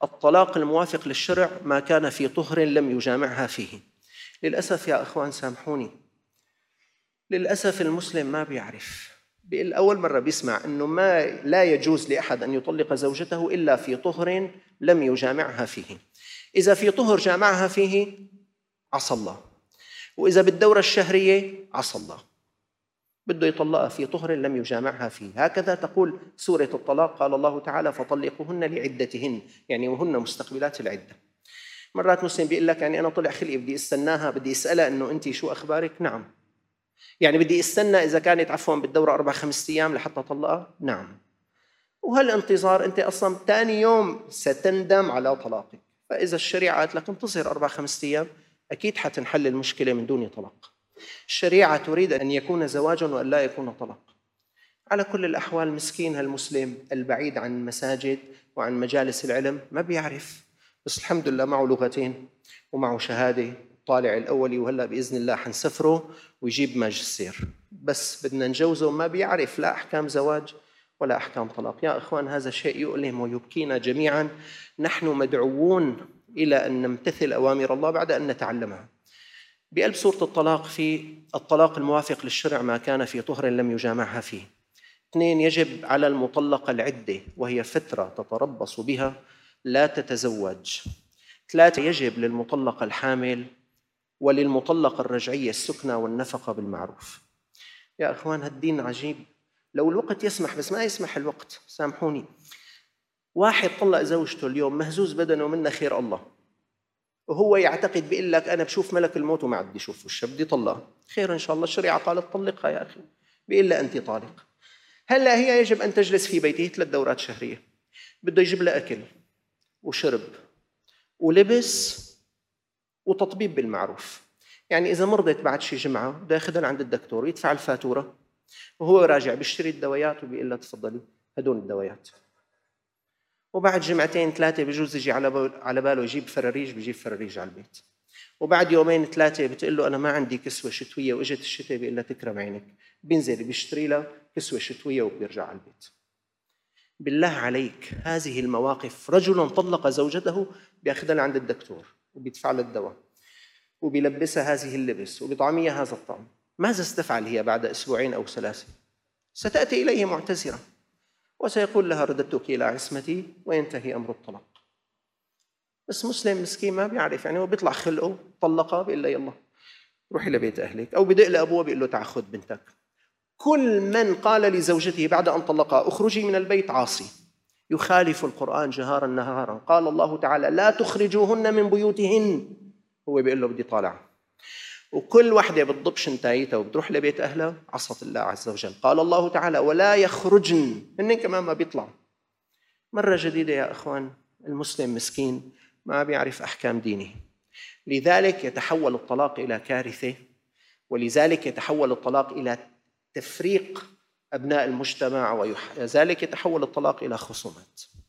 الطلاق الموافق للشرع ما كان في طهر لم يجامعها فيه. للأسف يا أخوان سامحوني، للأسف المسلم ما بيعرف، أول مرة بيسمع أنه لا يجوز لأحد أن يطلق زوجته إلا في طهر لم يجامعها فيه. إذا في طهر جامعها فيه عصى الله، وإذا بالدورة الشهرية عصى الله، بده يطلقها في طهر لم يجامعها فيه. هكذا تقول سورة الطلاق، قال الله تعالى فطلقوهن لعدتهن، يعني وهن مستقبلات العدة. مرات مسلم بيقول لك يعني أنا طلع خلقي بدي استناها، بدي أسألها أنه أنت شو أخبارك؟ نعم. يعني بدي استنى إذا كانت عفوا بالدورة 4-5 أيام لحتى أطلقها؟ نعم. وهالانتظار أنت أصلا ثاني يوم ستندم على طلاقك. فإذا الشريعة قالت لك انتظر 4-5 أيام، أكيد حتنحل المشكلة من دون طلاق. الشريعة تريد أن يكون زواجا وأن لا يكون طلاق. على كل الأحوال مسكين هالمسلم البعيد عن المساجد وعن مجالس العلم ما بيعرف، بس الحمد لله معه لغتين ومعه شهادة طالع الأولي، وهلأ بإذن الله حنسفره ويجيب ماجستير، بس بدنا نجوزه ما بيعرف لا أحكام زواج ولا أحكام طلاق. يا إخوان هذا شيء يؤلم ويبكينا جميعا. نحن مدعوون إلى أن نمتثل أوامر الله بعد أن نتعلمها. بقلب سورة الطلاق في الطلاق الموافق للشرع ما كان في طهر لم يجامعها فيه. 2 يجب على المطلقة العدة وهي فترة تتربص بها لا تتزوج. 3 يجب للمطلقة الحامل وللمطلقة الرجعية السكنة والنفقة بالمعروف. يا أخوان هالدين عجيب، لو الوقت يسمح، بس ما يسمح الوقت، سامحوني. واحد طلق زوجته اليوم مهزوز بدنه ومنه خير الله، وهو يعتقد بيقول لك أنا بشوف ملك الموت وما عندي شوف وش بدي طلقها. خير إن شاء الله، الشريعة قالت طلقها يا أخي، بيقول لها أنت طالق. هلا هي يجب أن تجلس في بيته 3 دورات شهرية، بده يجيب لها أكل وشرب ولبس وتطبيب بالمعروف. يعني إذا مرضت بعد شي جمعة بده ياخذها عند الدكتور ويدفع الفاتورة، وهو راجع بيشتري الدويات وبيقول لها تفضلي هدول الدويات. وبعد 2-3 بجوز يجي على باله يجيب فراريج، بيجيب فراريج على البيت. وبعد 2-3 بتقول له أنا ما عندي كسوة شتوية وإجت الشتاء، بيقول لها تكرم عينك، بينزل بيشتري لها كسوة شتوية وبيرجع على البيت. بالله عليك هذه المواقف، رجل طلق زوجته بيأخذها عند الدكتور وبيدفع لها الدواء وبيلبسها هذه اللبس وبيطعميها هذا الطعم، ماذا ستفعل هي بعد 2 أو 3؟ ستأتي إليه معتذرة وسيقول لها رددتك إلى عصمتي وينتهي أمر الطلاق. بس مسلم مسكين ما بيعرف، يعني هو بيطلع خلقه طلقها بيقول له يلا روحي لبيت أهلك، أو بدق لأبوه بيقول له تعال خذ بنتك. كل من قال لزوجته بعد أن طلقها اخرجي من البيت عاصي، يخالف القرآن جهارا نهارا. قال الله تعالى لا تخرجوهن من بيوتهن، هو بيقول له بدي طالع. وكل وحدة بتضب شنتايتها وبتروح لبيت أهلها عصت الله عز وجل. قال الله تعالى ولا يخرجن، هن كمان ما بيطلعوا. مرة جديدة يا أخوان المسلم مسكين ما بيعرف أحكام دينه، لذلك يتحول الطلاق إلى كارثة، ولذلك يتحول الطلاق إلى تفريق أبناء المجتمع، ولذلك يتحول الطلاق إلى خصومات.